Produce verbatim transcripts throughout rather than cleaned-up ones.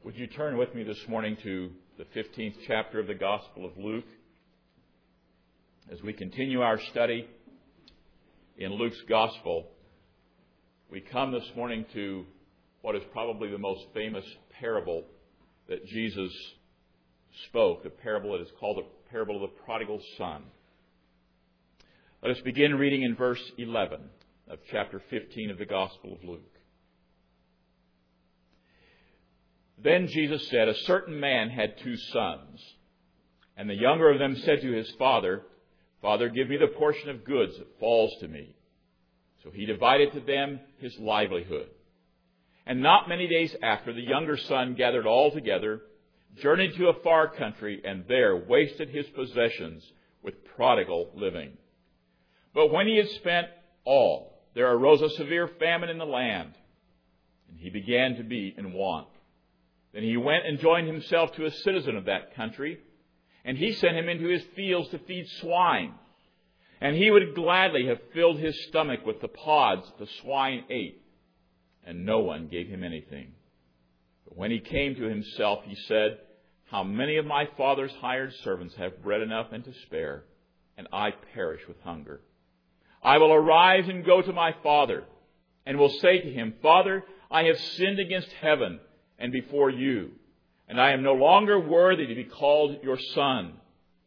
Would you turn with me this morning to the fifteenth chapter of the Gospel of Luke? As we continue our study in Luke's Gospel, we come this morning to what is probably the most famous parable that Jesus spoke, the parable that is called the parable of the prodigal son. Let us begin reading in verse eleven of chapter fifteen of the Gospel of Luke. Then Jesus said, "A certain man had two sons, and the younger of them said to his father, 'Father, give me the portion of goods that falls to me.' So he divided to them his livelihood. And not many days after, the younger son gathered all together, journeyed to a far country, and there wasted his possessions with prodigal living. But when he had spent all, there arose a severe famine in the land, and he began to be in want. Then he went and joined himself to a citizen of that country, and he sent him into his fields to feed swine. And he would gladly have filled his stomach with the pods the swine ate, and no one gave him anything. But when he came to himself, he said, 'How many of my father's hired servants have bread enough and to spare, and I perish with hunger? I will arise and go to my father, and will say to him, Father, I have sinned against heaven and before you, and I am no longer worthy to be called your son.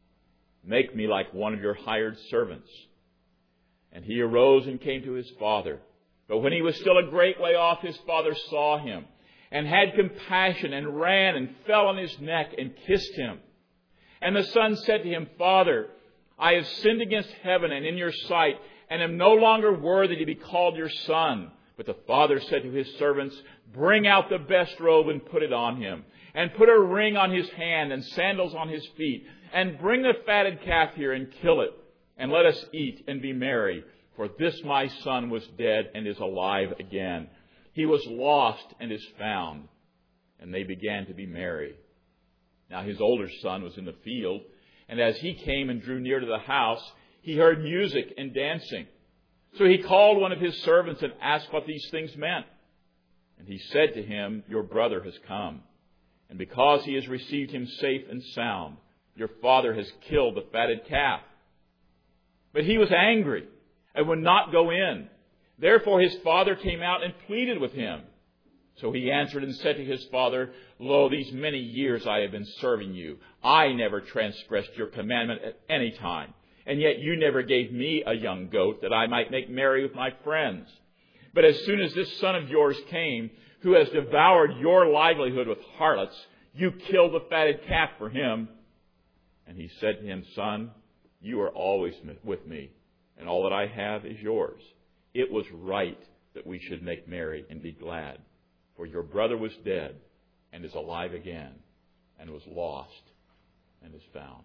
Make me like one of your hired servants.' And he arose and came to his father. But when he was still a great way off, his father saw him, and had compassion, and ran and fell on his neck and kissed him. And the son said to him, 'Father, I have sinned against heaven and in your sight, and am no longer worthy to be called your son.' But the father said to his servants, 'Bring out the best robe and put it on him, and put a ring on his hand and sandals on his feet, and bring the fatted calf here and kill it, and let us eat and be merry. For this my son was dead and is alive again. He was lost and is found.' And they began to be merry. Now his older son was in the field, and as he came and drew near to the house, he heard music and dancing. So he called one of his servants and asked what these things meant. And he said to him, 'Your brother has come, and because he has received him safe and sound, your father has killed the fatted calf.' But he was angry and would not go in. Therefore his father came out and pleaded with him. So he answered and said to his father, 'Lo, these many years I have been serving you. I never transgressed your commandment at any time. And yet you never gave me a young goat that I might make merry with my friends. But as soon as this son of yours came, who has devoured your livelihood with harlots, you killed the fatted calf for him.' And he said to him, 'Son, you are always with me, and all that I have is yours. It was right that we should make merry and be glad. For your brother was dead and is alive again, and was lost and is found.'"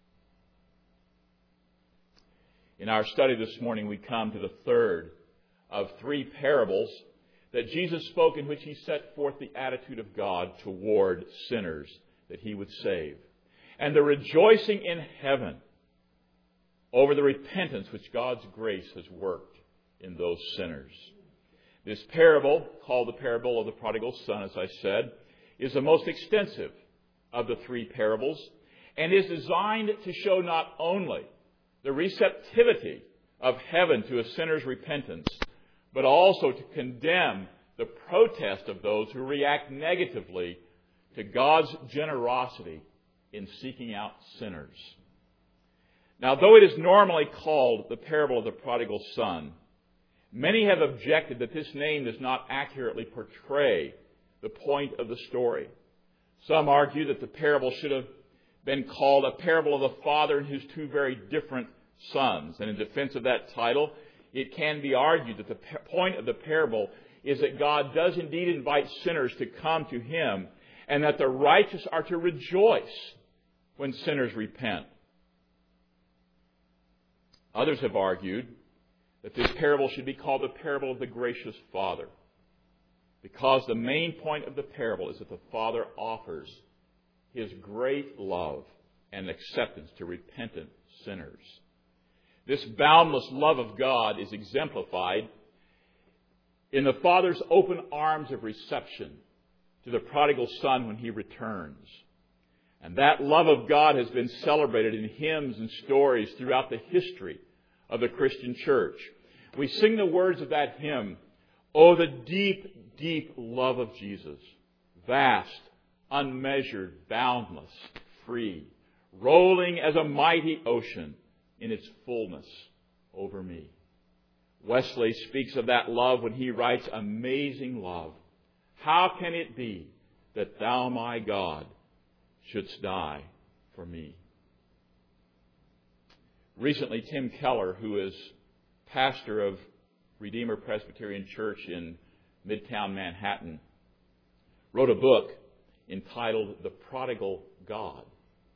In our study this morning, we come to the third of three parables that Jesus spoke, in which he set forth the attitude of God toward sinners that he would save, and the rejoicing in heaven over the repentance which God's grace has worked in those sinners. This parable, called the parable of the prodigal son, as I said, is the most extensive of the three parables, and is designed to show not only the receptivity of heaven to a sinner's repentance, but also to condemn the protest of those who react negatively to God's generosity in seeking out sinners. Now, though it is normally called the parable of the prodigal son, many have objected that this name does not accurately portray the point of the story. Some argue that the parable should have been called a parable of the father and his two very different sons. And in defense of that title, it can be argued that the point of the parable is that God does indeed invite sinners to come to him, and that the righteous are to rejoice when sinners repent. Others have argued that this parable should be called the parable of the gracious father, because the main point of the parable is that the father offers his great love and acceptance to repentant sinners. This boundless love of God is exemplified in the Father's open arms of reception to the prodigal son when he returns. And that love of God has been celebrated in hymns and stories throughout the history of the Christian church. We sing the words of that hymn, "Oh, the deep, deep love of Jesus, vast, unmeasured, boundless, free, rolling as a mighty ocean in its fullness over me." Wesley speaks of that love when he writes, "Amazing love, how can it be that thou, my God, shouldst die for me?" Recently, Tim Keller, who is pastor of Redeemer Presbyterian Church in Midtown Manhattan, wrote a book entitled The Prodigal God.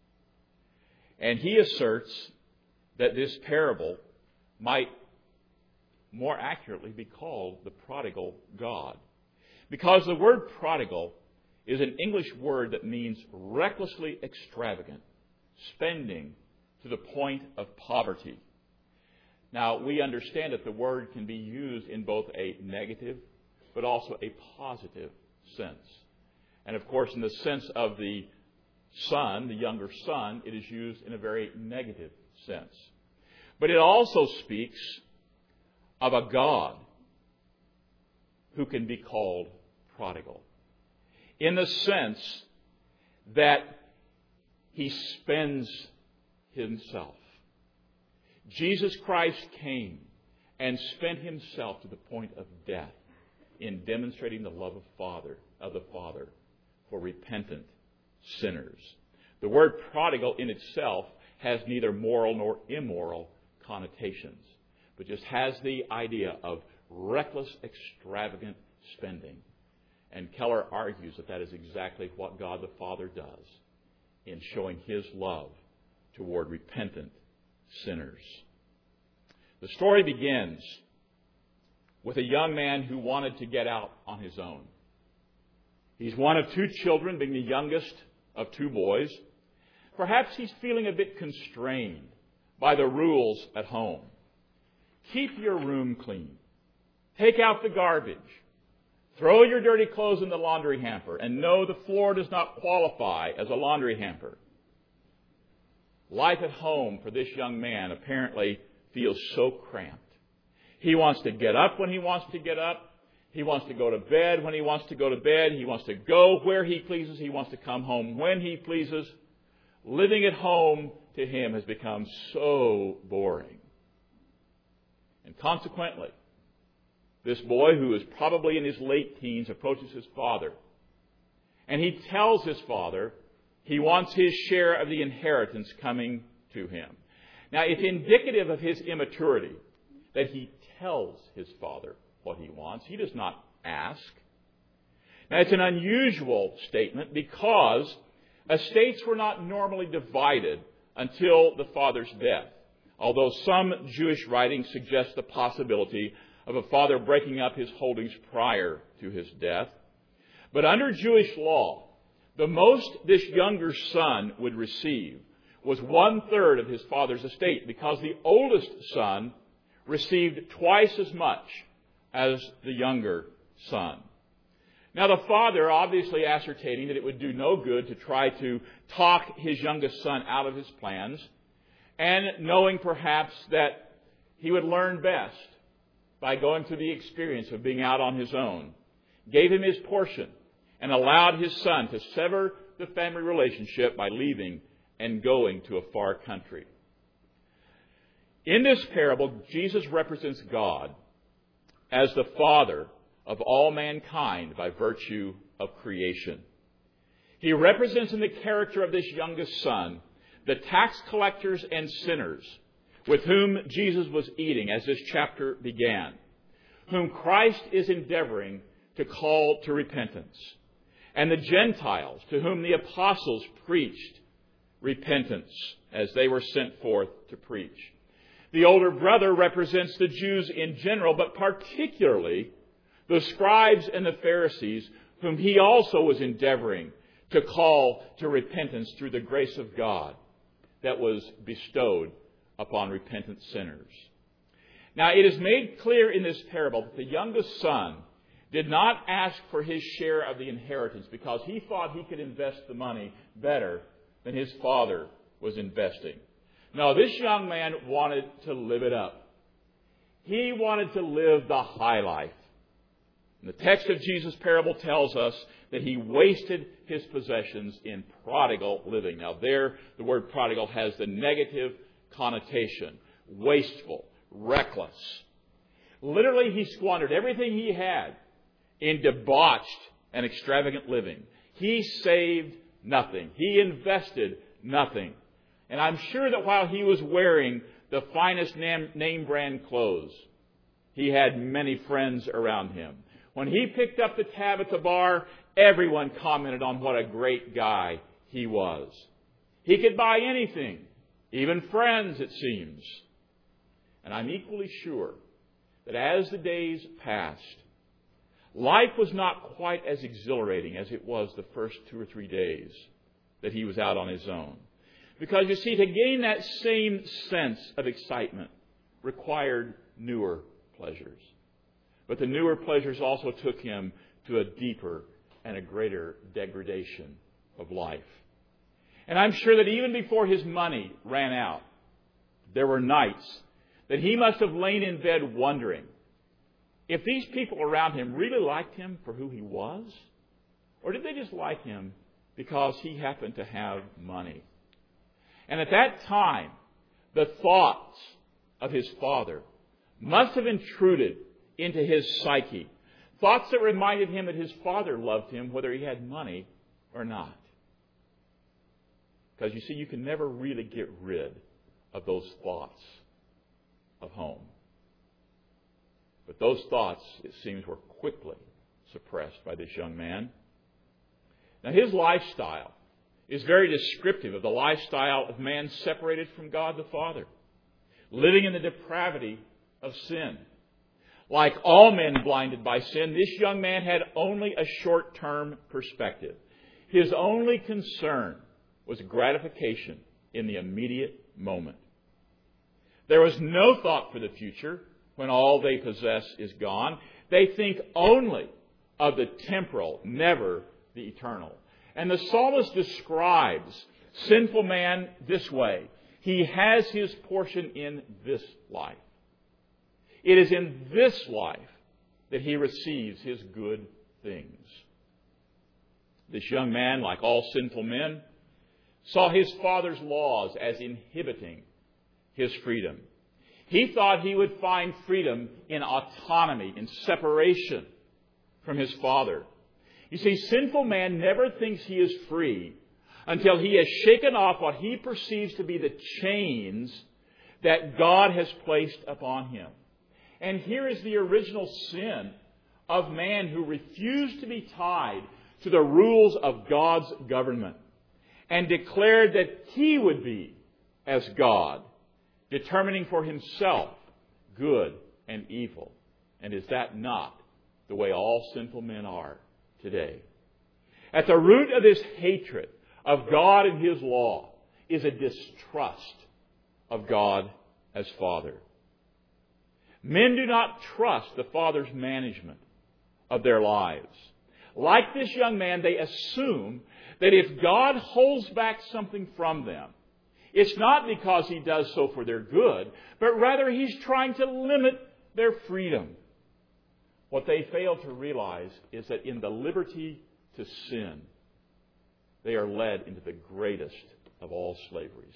And he asserts that this parable might more accurately be called the prodigal God. Because the word prodigal is an English word that means recklessly extravagant, spending to the point of poverty. Now, we understand that the word can be used in both a negative but also a positive sense. And of course, in the sense of the son, the younger son, it is used in a very negative sense. But it also speaks of a God who can be called prodigal, in the sense that he spends himself. Jesus Christ came and spent himself to the point of death in demonstrating the love of Father of the Father for repentant sinners. The word prodigal in itself has neither moral nor immoral connotations, but just has the idea of reckless, extravagant spending. And Keller argues that that is exactly what God the Father does in showing his love toward repentant sinners. The story begins with a young man who wanted to get out on his own. He's one of two children, being the youngest of two boys. Perhaps he's feeling a bit constrained by the rules at home. Keep your room clean. Take out the garbage. Throw your dirty clothes in the laundry hamper. And no, the floor does not qualify as a laundry hamper. Life at home for this young man apparently feels so cramped. He wants to get up when he wants to get up. He wants to go to bed when he wants to go to bed. He wants to go where he pleases. He wants to come home when he pleases. Living at home to him has become so boring. And consequently, this boy, who is probably in his late teens, approaches his father. And he tells his father he wants his share of the inheritance coming to him. Now, it's indicative of his immaturity that he tells his father what he wants. He does not ask. Now, it's an unusual statement because estates were not normally divided until the father's death, although some Jewish writings suggest the possibility of a father breaking up his holdings prior to his death. But under Jewish law, the most this younger son would receive was one-third of his father's estate, because the oldest son received twice as much as the younger son. Now, the father, obviously ascertaining that it would do no good to try to talk his youngest son out of his plans, and knowing perhaps that he would learn best by going through the experience of being out on his own, gave him his portion and allowed his son to sever the family relationship by leaving and going to a far country. In this parable, Jesus represents God as the Father of all mankind by virtue of creation. He represents in the character of this youngest son the tax collectors and sinners with whom Jesus was eating as this chapter began, whom Christ is endeavoring to call to repentance, and the Gentiles to whom the apostles preached repentance as they were sent forth to preach. The older brother represents the Jews in general, but particularly the scribes and the Pharisees, whom he also was endeavoring to call to repentance through the grace of God that was bestowed upon repentant sinners. Now, it is made clear in this parable that the youngest son did not ask for his share of the inheritance because he thought he could invest the money better than his father was investing. No, this young man wanted to live it up. He wanted to live the high life. And the text of Jesus' parable tells us that he wasted his possessions in prodigal living. Now there, the word prodigal has the negative connotation. Wasteful, reckless. Literally, he squandered everything he had in debauched and extravagant living. He saved nothing. He invested nothing. And I'm sure that while he was wearing the finest name, name brand clothes, he had many friends around him. When he picked up the tab at the bar, everyone commented on what a great guy he was. He could buy anything, even friends, it seems. And I'm equally sure that as the days passed, life was not quite as exhilarating as it was the first two or three days that he was out on his own. Because, you see, to gain that same sense of excitement required newer pleasures. But the newer pleasures also took him to a deeper and a greater degradation of life. And I'm sure that even before his money ran out, there were nights that he must have lain in bed wondering if these people around him really liked him for who he was, or did they just like him because he happened to have money. And at that time, the thoughts of his father must have intruded into his psyche. Thoughts that reminded him that his father loved him whether he had money or not. Because you see, you can never really get rid of those thoughts of home. But those thoughts, it seems, were quickly suppressed by this young man. Now, his lifestyle is very descriptive of the lifestyle of man separated from God the Father, living in the depravity of sin. Like all men blinded by sin, this young man had only a short-term perspective. His only concern was gratification in the immediate moment. There was no thought for the future when all they possess is gone. They think only of the temporal, never the eternal. And the psalmist describes sinful man this way. He has his portion in this life. It is in this life that he receives his good things. This young man, like all sinful men, saw his father's laws as inhibiting his freedom. He thought he would find freedom in autonomy, in separation from his father. You see, sinful man never thinks he is free until he has shaken off what he perceives to be the chains that God has placed upon him. And here is the original sin of man who refused to be tied to the rules of God's government and declared that he would be as God, determining for himself good and evil. And is that not the way all sinful men are today? At the root of this hatred of God and His law is a distrust of God as Father. Men do not trust the Father's management of their lives. Like this young man, they assume that if God holds back something from them, it's not because He does so for their good, but rather He's trying to limit their freedom. What they fail to realize is that in the liberty to sin, they are led into the greatest of all slaveries.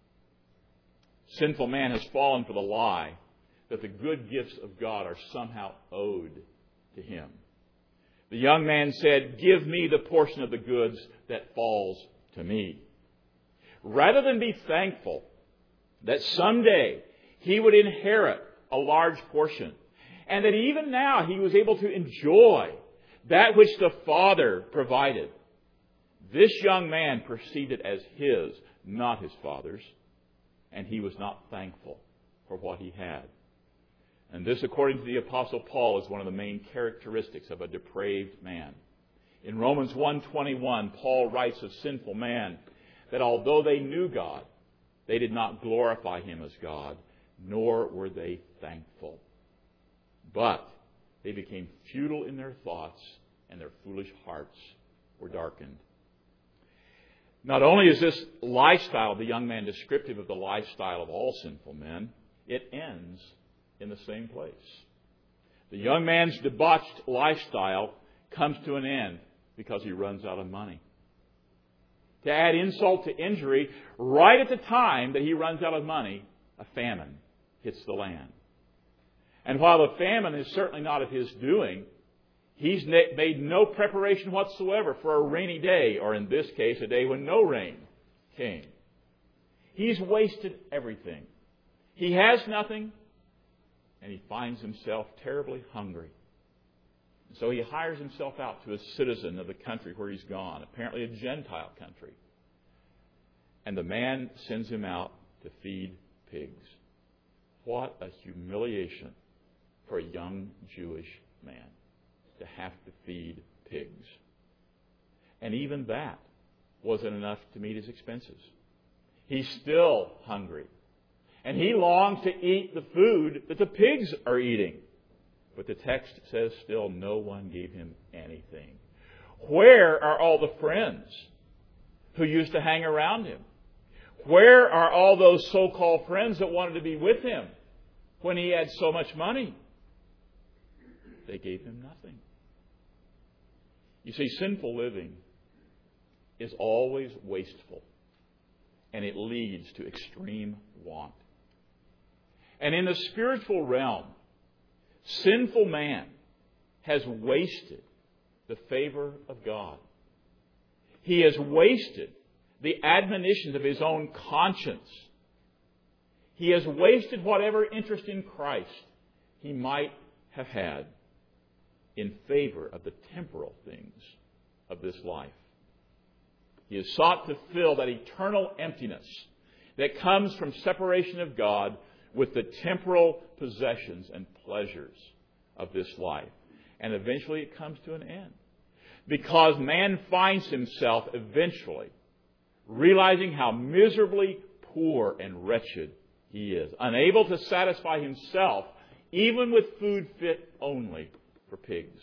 Sinful man has fallen for the lie that the good gifts of God are somehow owed to him. The young man said, "Give me the portion of the goods that falls to me." Rather than be thankful that someday he would inherit a large portion, and that even now he was able to enjoy that which the Father provided, this young man perceived it as his, not his father's, and he was not thankful for what he had. And this, according to the Apostle Paul, is one of the main characteristics of a depraved man. In Romans one twenty-one, Paul writes of sinful man that although they knew God, they did not glorify Him as God, nor were they thankful. But They became futile in their thoughts, and their foolish hearts were darkened. Not only is this lifestyle of the young man descriptive of the lifestyle of all sinful men, it ends in the same place. The young man's debauched lifestyle comes to an end because he runs out of money. To add insult to injury, right at the time that he runs out of money, a famine hits the land. And while the famine is certainly not of his doing, he's made no preparation whatsoever for a rainy day, or in this case, a day when no rain came. He's wasted everything. He has nothing, and he finds himself terribly hungry. So he hires himself out to a citizen of the country where he's gone, apparently a Gentile country. And the man sends him out to feed pigs. What a humiliation for a young Jewish man to have to feed pigs. And even that wasn't enough to meet his expenses. He's still hungry. And he longs to eat the food that the pigs are eating. But the text says still no one gave him anything. Where are all the friends who used to hang around him? Where are all those so-called friends that wanted to be with him when he had so much money? They gave him nothing. You see, sinful living is always wasteful, and it leads to extreme want. And in the spiritual realm, sinful man has wasted the favor of God. He has wasted the admonitions of his own conscience. He has wasted whatever interest in Christ he might have had in favor of the temporal things of this life. He has sought to fill that eternal emptiness that comes from separation of God with the temporal possessions and pleasures of this life. And eventually it comes to an end. Because man finds himself eventually realizing how miserably poor and wretched he is, unable to satisfy himself even with food fit only for pigs.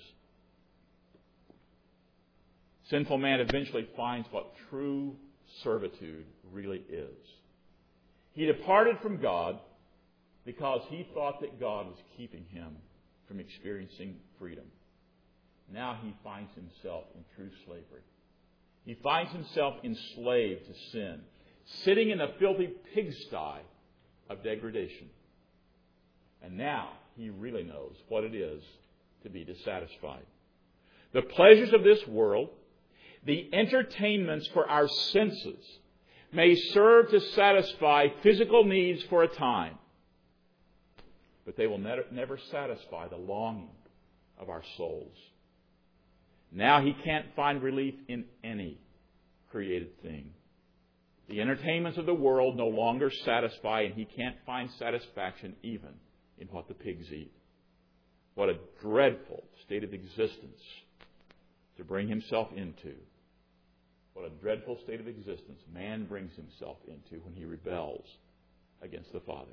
Sinful man eventually finds what true servitude really is. He departed from God because he thought that God was keeping him from experiencing freedom. Now he finds himself in true slavery. He finds himself enslaved to sin, sitting in a filthy pigsty of degradation. And now he really knows what it is to be dissatisfied. The pleasures of this world, the entertainments for our senses, may serve to satisfy physical needs for a time, but they will never, never satisfy the longing of our souls. Now he can't find relief in any created thing. The entertainments of the world no longer satisfy, and he can't find satisfaction even in what the pigs eat. What a dreadful state of existence to bring himself into. What a dreadful state of existence man brings himself into when he rebels against the Father.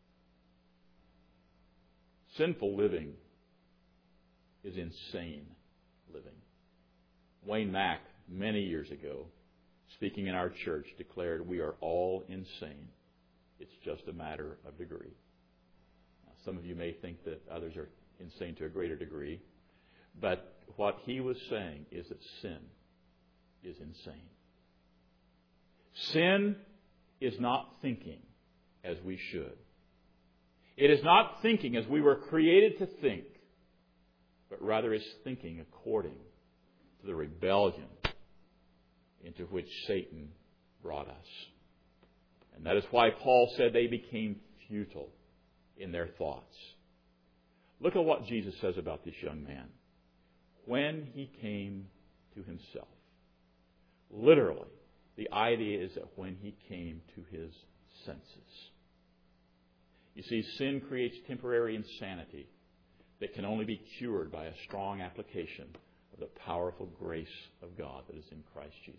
Sinful living is insane living. Wayne Mack, many years ago, speaking in our church, declared, "We are all insane. It's just a matter of degree." Now, some of you may think that others are insane to a greater degree, but what he was saying is that sin is insane. Sin is not thinking as we should. It is not thinking as we were created to think, but rather is thinking according to the rebellion into which Satan brought us. And that is why Paul said they became futile in their thoughts. Look at what Jesus says about this young man. When he came to himself. Literally, the idea is that when he came to his senses. You see, sin creates temporary insanity that can only be cured by a strong application of the powerful grace of God that is in Christ Jesus.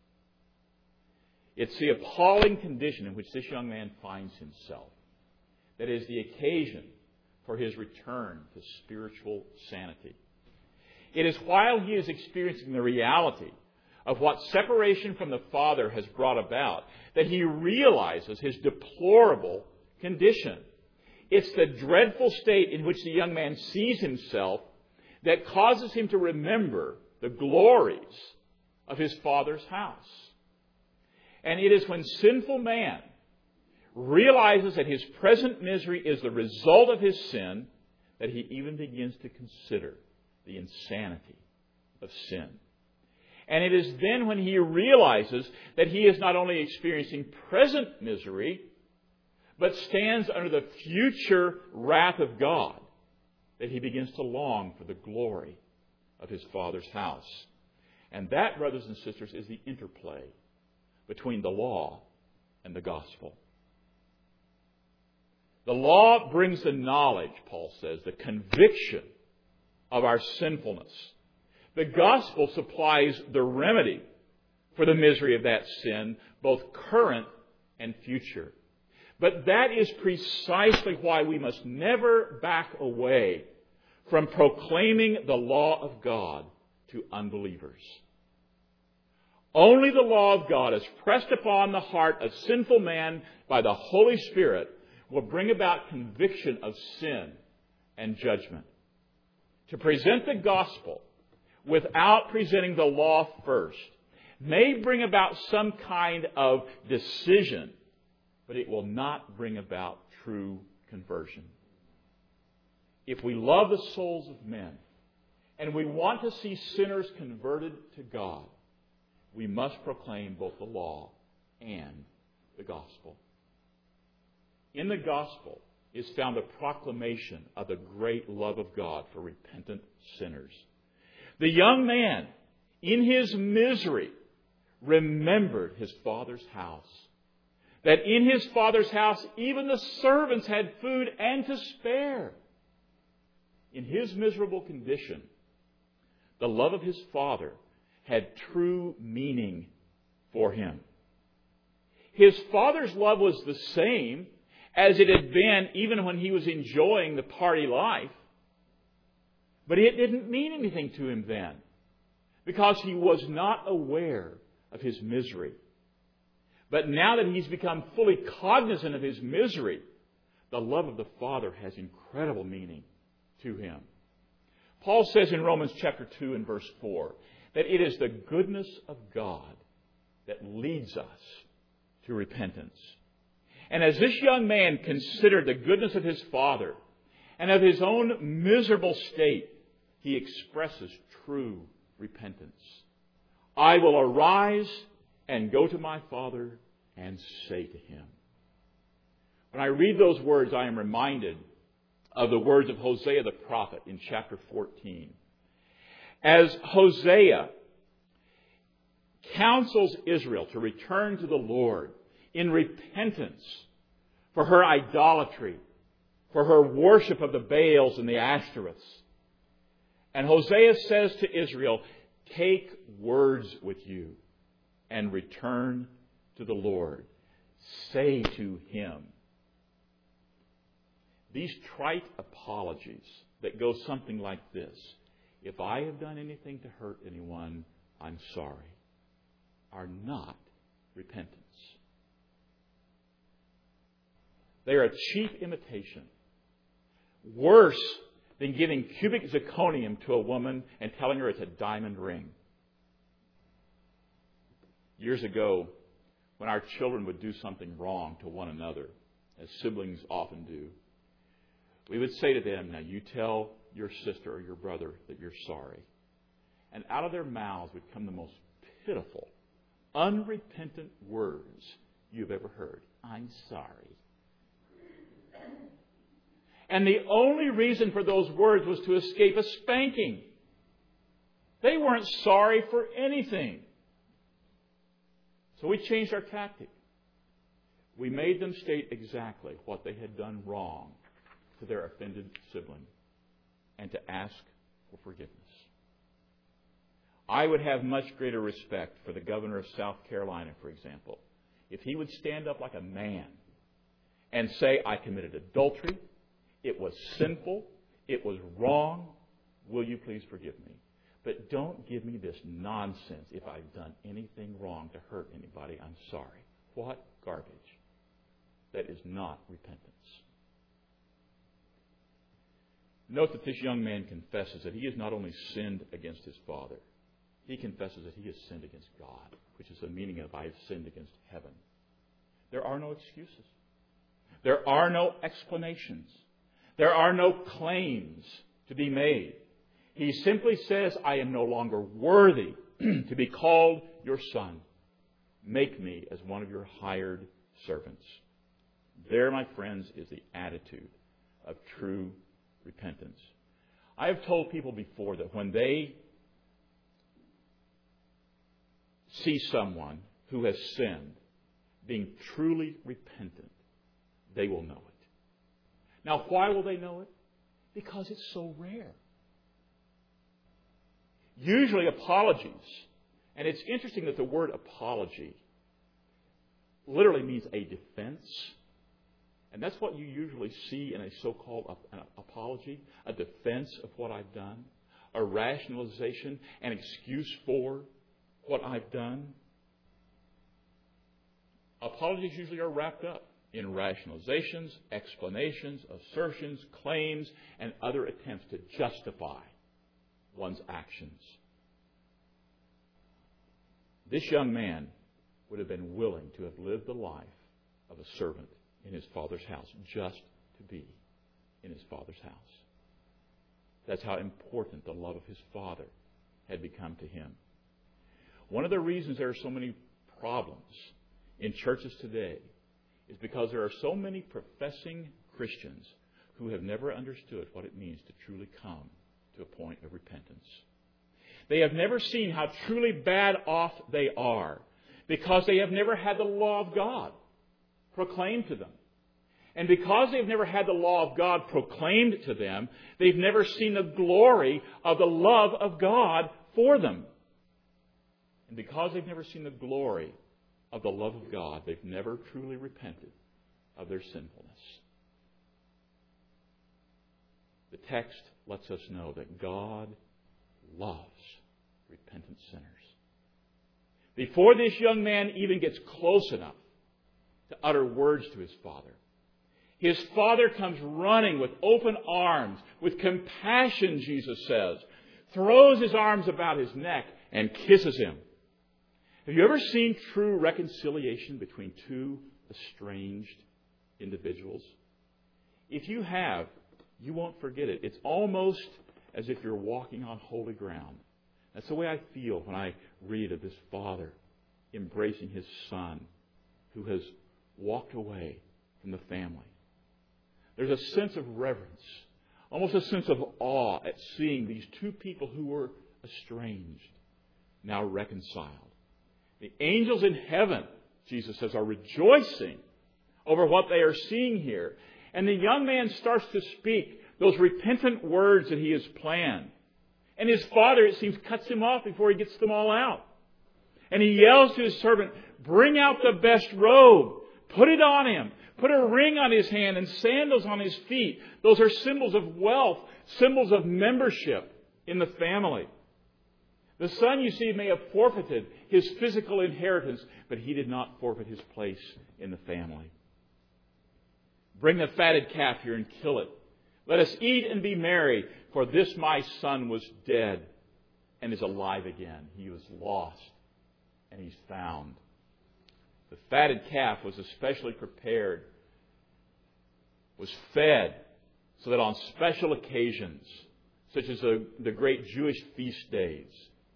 It's the appalling condition in which this young man finds himself that is the occasion for his return to spiritual sanity. It is while he is experiencing the reality of what separation from the Father has brought about that he realizes his deplorable condition. It's the dreadful state in which the young man sees himself that causes him to remember the glories of his Father's house. And it is when sinful man realizes that his present misery is the result of his sin that he even begins to consider the insanity of sin. And it is then when he realizes that he is not only experiencing present misery, but stands under the future wrath of God, that he begins to long for the glory of his Father's house. And that, brothers and sisters, is the interplay between the law and the gospel. The law brings the knowledge, Paul says, the conviction of our sinfulness. The gospel supplies the remedy for the misery of that sin, both current and future. But that is precisely why we must never back away from proclaiming the law of God to unbelievers. Only the law of God, as pressed upon the heart of sinful man by the Holy Spirit, will bring about conviction of sin and judgment. To present the gospel without presenting the law first may bring about some kind of decision, but it will not bring about true conversion. If we love the souls of men and we want to see sinners converted to God, we must proclaim both the law and the gospel. In the gospel is found a proclamation of the great love of God for repentant sinners. The young man, in his misery, remembered his father's house. That in his father's house, even the servants had food and to spare. In his miserable condition, the love of his father had true meaning for him. His father's love was the same as it had been even when he was enjoying the party life. But it didn't mean anything to him then, because he was not aware of his misery. But now that he's become fully cognizant of his misery, the love of the Father has incredible meaning to him. Paul says in Romans chapter two and verse four that it is the goodness of God that leads us to repentance. And as this young man considered the goodness of his father and of his own miserable state, he expresses true repentance. I will arise and go to my father and say to him. When I read those words, I am reminded of the words of Hosea the prophet in chapter fourteen. As Hosea counsels Israel to return to the Lord in repentance for her idolatry, for her worship of the Baals and the Ashtoreths. And Hosea says to Israel, take words with you and return to the Lord. Say to him. These trite apologies that go something like this. If I have done anything to hurt anyone, I'm sorry, are not repentance. They are a cheap imitation. Worse than giving cubic zirconium to a woman and telling her it's a diamond ring. Years ago, when our children would do something wrong to one another, as siblings often do, we would say to them, now you tell your sister or your brother that you're sorry. And out of their mouths would come the most pitiful, unrepentant words you've ever heard. I'm sorry. And the only reason for those words was to escape a spanking. They weren't sorry for anything. So we changed our tactic. We made them state exactly what they had done wrong to their offended sibling and to ask for forgiveness. I would have much greater respect for the governor of South Carolina, for example, if he would stand up like a man and say, I committed adultery, It was sinful. It was wrong. Will you please forgive me? But don't give me this nonsense. If I've done anything wrong to hurt anybody, I'm sorry. What garbage. That is not repentance. Note that this young man confesses that he has not only sinned against his father, he confesses that he has sinned against God, which is the meaning of I have sinned against heaven. There are no excuses. There are no explanations. There are no claims to be made. He simply says, I am no longer worthy to be called your son. Make me as one of your hired servants. There, my friends, is the attitude of true repentance. I have told people before that when they see someone who has sinned being truly repentant, they will know it. Now, why will they know it? Because it's so rare. Usually apologies, and it's interesting that the word apology literally means a defense. And that's what you usually see in a so-called apology, a defense of what I've done, a rationalization, an excuse for what I've done. Apologies usually are wrapped up in rationalizations, explanations, assertions, claims, and other attempts to justify one's actions. This young man would have been willing to have lived the life of a servant in his father's house, just to be in his father's house. That's how important the love of his father had become to him. One of the reasons there are so many problems in churches today is because there are so many professing Christians who have never understood what it means to truly come to a point of repentance. They have never seen how truly bad off they are because they have never had the law of God proclaimed to them. And because they've never had the law of God proclaimed to them, they've never seen the glory of the love of God for them. And because they've never seen the glory of the love of God, they've never truly repented of their sinfulness. The text lets us know that God loves repentant sinners. Before this young man even gets close enough to utter words to his father, his father comes running with open arms, with compassion, Jesus says, throws his arms about his neck and kisses him. Have you ever seen true reconciliation between two estranged individuals? If you have, you won't forget it. It's almost as if you're walking on holy ground. That's the way I feel when I read of this father embracing his son who has walked away from the family. There's a sense of reverence, almost a sense of awe at seeing these two people who were estranged, now reconciled. The angels in heaven, Jesus says, are rejoicing over what they are seeing here. And the young man starts to speak those repentant words that he has planned. And his father, it seems, cuts him off before he gets them all out. And he yells to his servant, bring out the best robe. Put it on him. Put a ring on his hand and sandals on his feet. Those are symbols of wealth, symbols of membership in the family. The son, you see, may have forfeited his physical inheritance, but he did not forfeit his place in the family. Bring the fatted calf here and kill it. Let us eat and be merry, for this my son was dead and is alive again. He was lost and he's found. The fatted calf was especially prepared, was fed, so that on special occasions, such as the, the great Jewish feast days,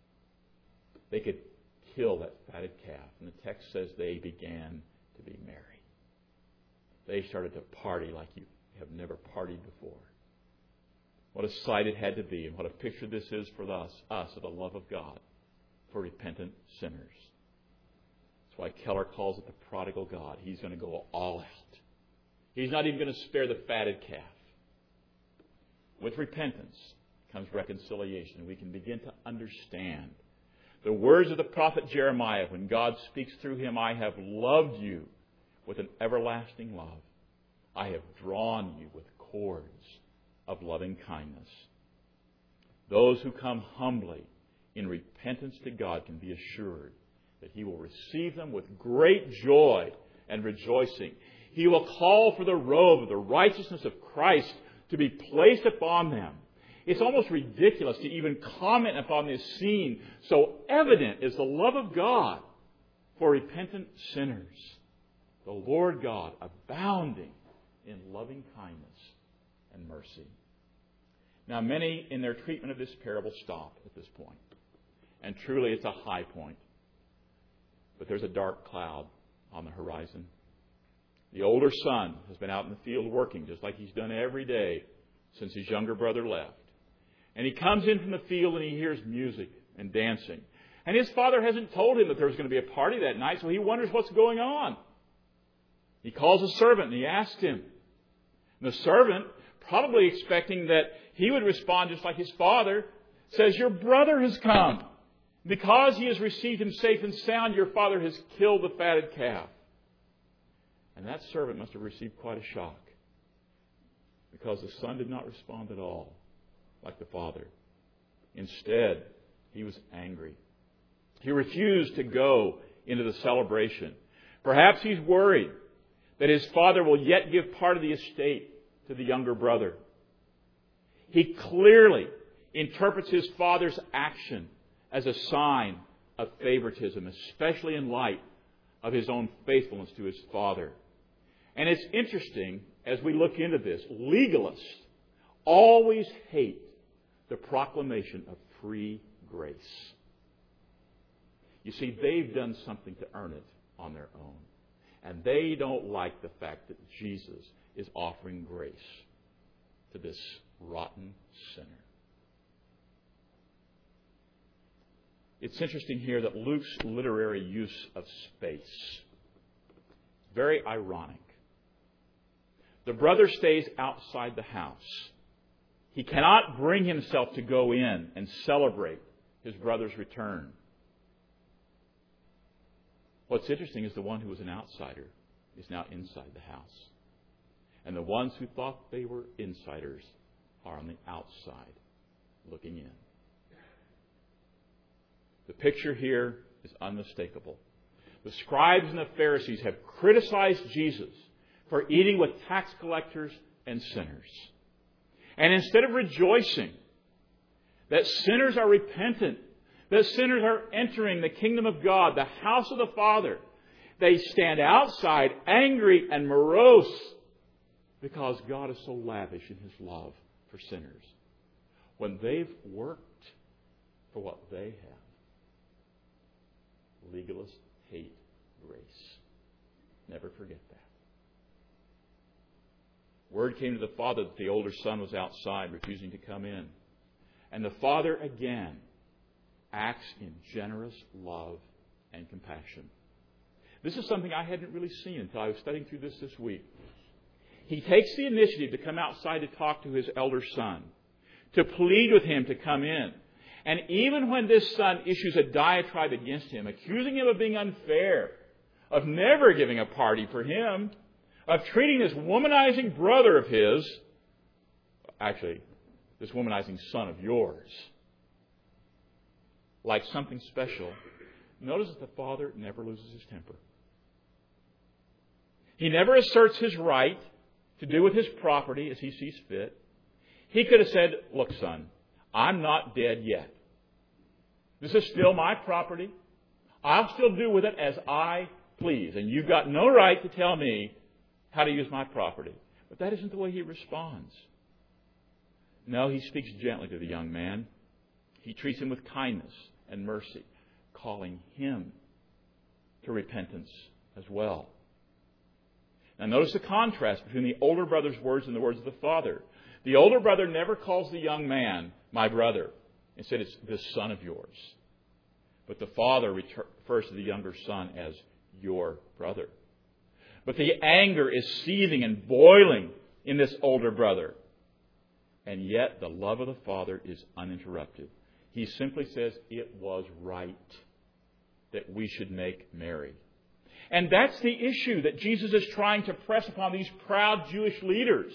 they could kill that fatted calf. And the text says they began to be merry. They started to party like you have never partied before. What a sight it had to be, and what a picture this is for us, us of the love of God for repentant sinners. That's why Keller calls it the prodigal God. He's going to go all out. He's not even going to spare the fatted calf. With repentance comes reconciliation, and we can begin to understand the words of the prophet Jeremiah when God speaks through him, I have loved you with an everlasting love. I have drawn you with cords of loving kindness. Those who come humbly in repentance to God can be assured that He will receive them with great joy and rejoicing. He will call for the robe of the righteousness of Christ to be placed upon them. It's almost ridiculous to even comment upon this scene. So evident is the love of God for repentant sinners. The Lord God abounding in loving kindness and mercy. Now, many in their treatment of this parable stop at this point. And truly it's a high point. But there's a dark cloud on the horizon. The older son has been out in the field working just like he's done every day since his younger brother left. And he comes in from the field and he hears music and dancing. And his father hasn't told him that there was going to be a party that night, so he wonders what's going on. He calls a servant and he asks him. And the servant, probably expecting that he would respond just like his father, says, "Your brother has come. Because he has received him safe and sound, your father has killed the fatted calf." And that servant must have received quite a shock, because the son did not respond at all like the father. Instead, he was angry. He refused to go into the celebration. Perhaps he's worried that his father will yet give part of the estate to the younger brother. He clearly interprets his father's action as a sign of favoritism, especially in light of his own faithfulness to his father. And it's interesting, as we look into this, legalists always hate the proclamation of free grace. You see, they've done something to earn it on their own. And they don't like the fact that Jesus is offering grace to this rotten sinner. It's interesting here that Luke's literary use of space is very ironic. The brother stays outside the house. He cannot bring himself to go in and celebrate his brother's return. What's interesting is the one who was an outsider is now inside the house. And the ones who thought they were insiders are on the outside looking in. The picture here is unmistakable. The scribes and the Pharisees have criticized Jesus for eating with tax collectors and sinners. And instead of rejoicing that sinners are repentant, that sinners are entering the kingdom of God, the house of the Father, they stand outside angry and morose because God is so lavish in His love for sinners, when they've worked for what they have. Legalists hate grace. Never forget that. Word came to the father that the older son was outside, refusing to come in. And the father again acts in generous love and compassion. This is something I hadn't really seen until I was studying through this this week. He takes the initiative to come outside to talk to his elder son, to plead with him to come in. And even when this son issues a diatribe against him, accusing him of being unfair, of never giving a party for him, of treating this womanizing brother of his, actually, this womanizing son of yours, like something special, notice that the father never loses his temper. He never asserts his right to do with his property as he sees fit. He could have said, "Look, son, I'm not dead yet. This is still my property. I'll still do with it as I please. And you've got no right to tell me how to use my property." But that isn't the way he responds. No, he speaks gently to the young man. He treats him with kindness and mercy, calling him to repentance as well. Now notice the contrast between the older brother's words and the words of the father. The older brother never calls the young man my brother. Instead, it's this son of yours. But the father refers to the younger son as your brother. But the anger is seething and boiling in this older brother. And yet the love of the father is uninterrupted. He simply says, "It was right that we should make merry." And that's the issue that Jesus is trying to press upon these proud Jewish leaders.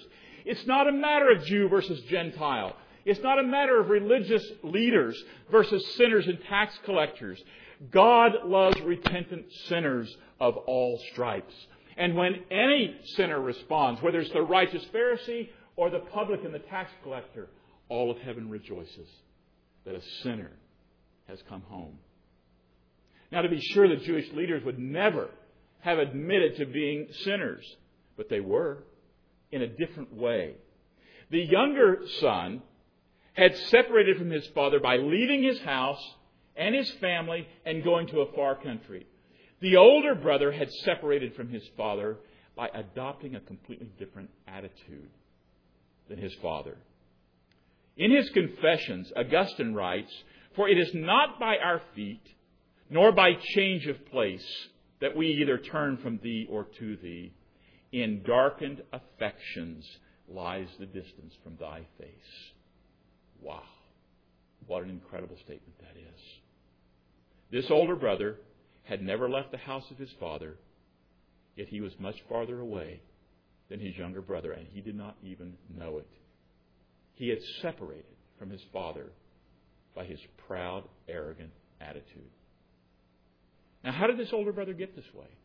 It's not a matter of Jew versus Gentile. It's not a matter of religious leaders versus sinners and tax collectors. God loves repentant sinners of all stripes. And when any sinner responds, whether it's the righteous Pharisee or the publican, the tax collector, all of heaven rejoices that a sinner has come home. Now, to be sure, the Jewish leaders would never have admitted to being sinners, but they were, in a different way. The younger son had separated from his father by leaving his house and his family and going to a far country. The older brother had separated from his father by adopting a completely different attitude than his father. In his Confessions, Augustine writes, "For it is not by our feet, nor by change of place, that we either turn from thee or to thee. In darkened affections lies the distance from thy face." Wow. What an incredible statement that is. This older brother had never left the house of his father, yet he was much farther away than his younger brother, and he did not even know it. He had separated from his father by his proud, arrogant attitude. Now, how did this older brother get this way?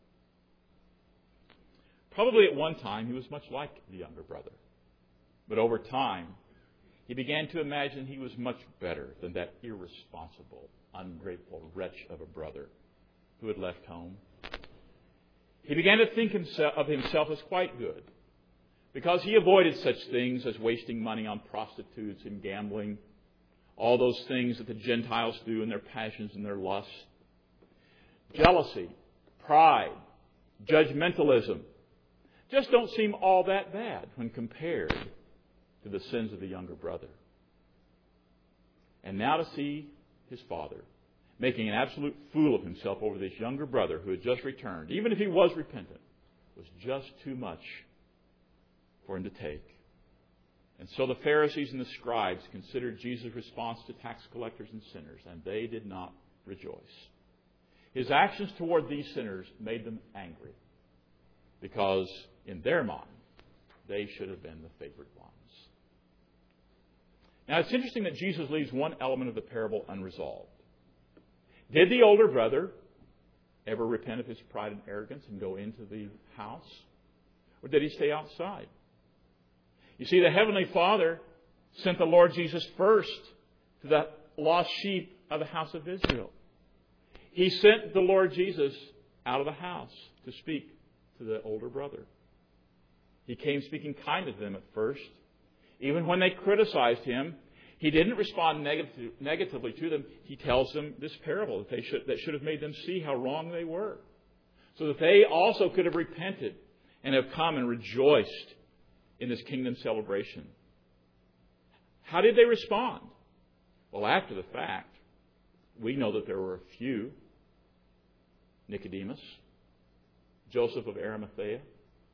Probably at one time he was much like the younger brother. But over time, he began to imagine he was much better than that irresponsible, ungrateful wretch of a brother who had left home. He began to think himself, of himself as quite good, because he avoided such things as wasting money on prostitutes and gambling, all those things that the Gentiles do in their passions and their lusts. Jealousy, pride, judgmentalism just don't seem all that bad when compared to the sins of the younger brother. And now to see his father making an absolute fool of himself over this younger brother who had just returned, even if he was repentant, was just too much for him to take. And so the Pharisees and the scribes considered Jesus' response to tax collectors and sinners, and they did not rejoice. His actions toward these sinners made them angry, because in their mind, they should have been the favored ones. Now, it's interesting that Jesus leaves one element of the parable unresolved. Did the older brother ever repent of his pride and arrogance and go into the house? Or did he stay outside? You see, the Heavenly Father sent the Lord Jesus first to the lost sheep of the house of Israel. He sent the Lord Jesus out of the house to speak to the older brother. He came speaking kind to them at first. Even when they criticized him, he didn't respond negative, negatively to them. He tells them this parable that they should, that should have made them see how wrong they were, so that they also could have repented and have come and rejoiced in this kingdom celebration. How did they respond? Well, after the fact, we know that there were a few: Nicodemus, Joseph of Arimathea,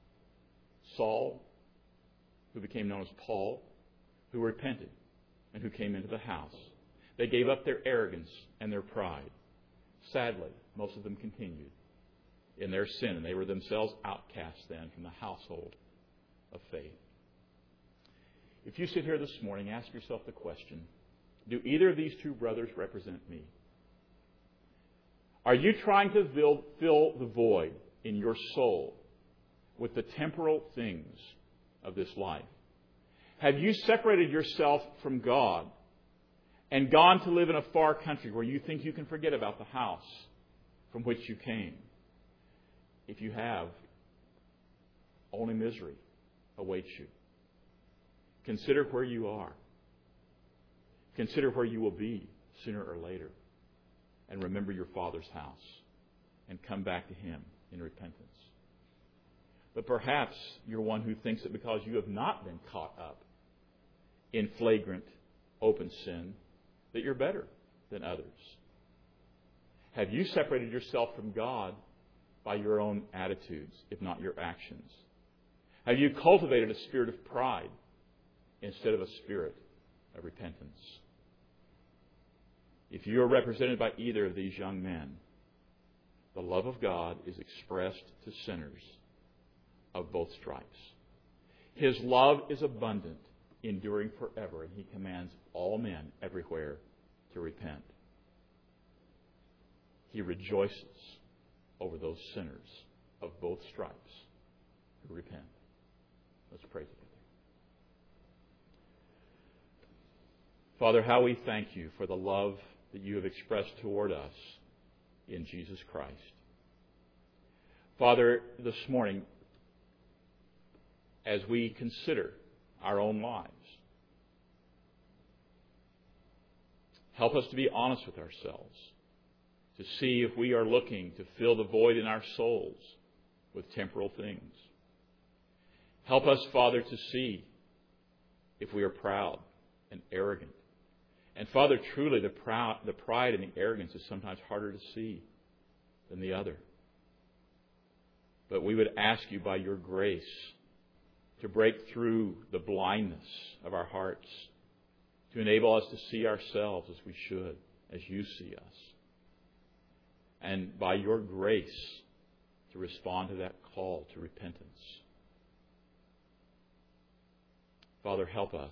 Saul, who became known as Paul, who repented and who came into the house. They gave up their arrogance and their pride. Sadly, most of them continued in their sin, and they were themselves outcasts then from the household of faith. If you sit here this morning, ask yourself the question, do either of these two brothers represent me? Are you trying to fill, fill the void in your soul with the temporal things of this life? Have you separated yourself from God and gone to live in a far country where you think you can forget about the house from which you came? If you have, only misery awaits you. Consider where you are. Consider where you will be sooner or later. And remember your Father's house and come back to Him in repentance. But perhaps you're one who thinks that because you have not been caught up in flagrant, open sin, that you're better than others. Have you separated yourself from God by your own attitudes, if not your actions? Have you cultivated a spirit of pride instead of a spirit of repentance? If you are represented by either of these young men, the love of God is expressed to sinners of both stripes. His love is abundant, enduring forever, and He commands all men everywhere to repent. He rejoices over those sinners of both stripes who repent. Let's pray together. Father, how we thank you for the love that you have expressed toward us in Jesus Christ. Father, this morning, as we consider our own lives, help us to be honest with ourselves, to see if we are looking to fill the void in our souls with temporal things. Help us, Father, to see if we are proud and arrogant. And Father, truly the proud, the pride and the arrogance is sometimes harder to see than the other. But we would ask you by your grace to break through the blindness of our hearts, to enable us to see ourselves as we should, as you see us. And by your grace to respond to that call to repentance. Father, help us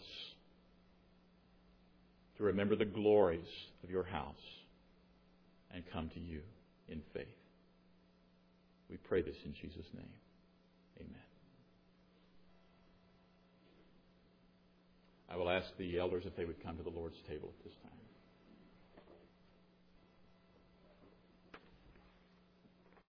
to remember the glories of your house and come to you in faith. We pray this in Jesus' name. Amen. I will ask the elders if they would come to the Lord's table at this time.